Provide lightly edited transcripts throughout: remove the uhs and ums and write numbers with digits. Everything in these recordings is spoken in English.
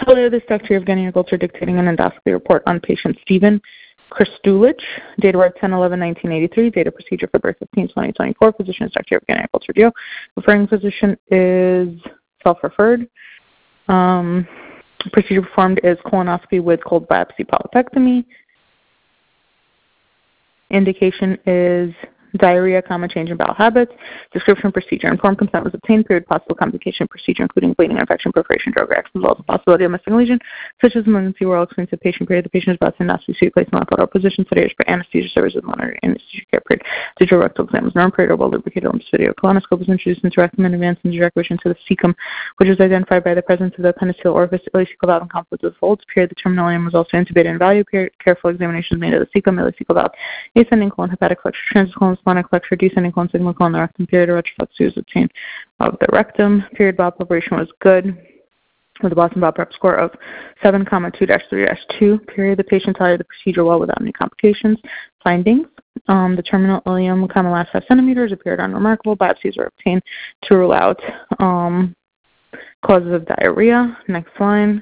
Later this Dr. Evgeny Goltzer dictating an endoscopy report on patient Stephen Kristulich, date of birth 10/11/1983, date of procedure February 15, 2024. Physician is Dr. Evgeny Goltzer Dio. Referring physician is self-referred. Procedure performed is colonoscopy with cold biopsy polypectomy. Indication is diarrhea, change in bowel habits. Description procedure. Informed consent was obtained. Period. Possible complication procedure, including bleeding, infection, perforation, drug reaction, as well as the possibility of missing lesion, such as malignancy or expensive patient period. The patient is about to endoscopy suite placed in lateral position. Sedation for anesthesia services, monitoring anesthesia care period. Digital rectal exam was norm period or well lubricated video. Colonoscope was introduced into rectum and advanced in direct vision to the cecum, which was identified by the presence of the appendiceal orifice, ileocecal valve, and conflict of the folds. Period. The terminal ileum was also intubated and value. Period. Careful examination was made of the cecum, ileocecal valve, ascending colon, hepatic flexure, transcolon, splenic flexure, descending colon, sigmoid colon, the rectum. Period. A retroflex was obtained of the rectum. Period. Bowel preparation was good, with a Boston Bowel Prep score of 7,2-3-2. Period. The patient tolerated the procedure well without any complications. Findings. The terminal ileum last 5 centimeters appeared unremarkable. Biopsies were obtained to rule out causes of diarrhea. Next line.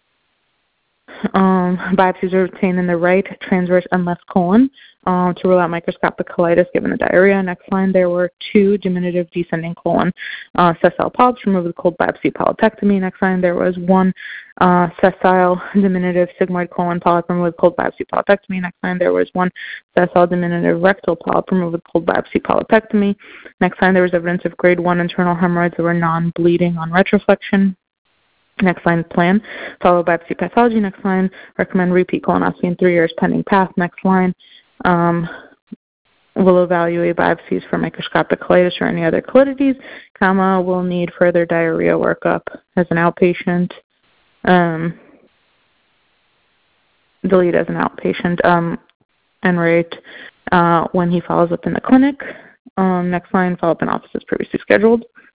Biopsies were obtained in the right, transverse, and left colon to rule out microscopic colitis given the diarrhea. Next line, there were 2 diminutive descending colon sessile polyps removed with cold biopsy polypectomy. Next line, there was 1 sessile diminutive sigmoid colon polyp removed with cold biopsy polypectomy. Next line, there was 1 sessile diminutive rectal polyp removed with cold biopsy polypectomy. Next line, there was evidence of grade 1 internal hemorrhoids that were non-bleeding on retroflexion. Next line, plan, followed biopsy pathology. Next line, recommend repeat colonoscopy in 3 years pending path. Next line, will evaluate biopsies for microscopic colitis or any other colitis, will need further diarrhea workup as an outpatient, delete as an outpatient, and rate when he follows up in the clinic. Next line, follow up in office as previously scheduled.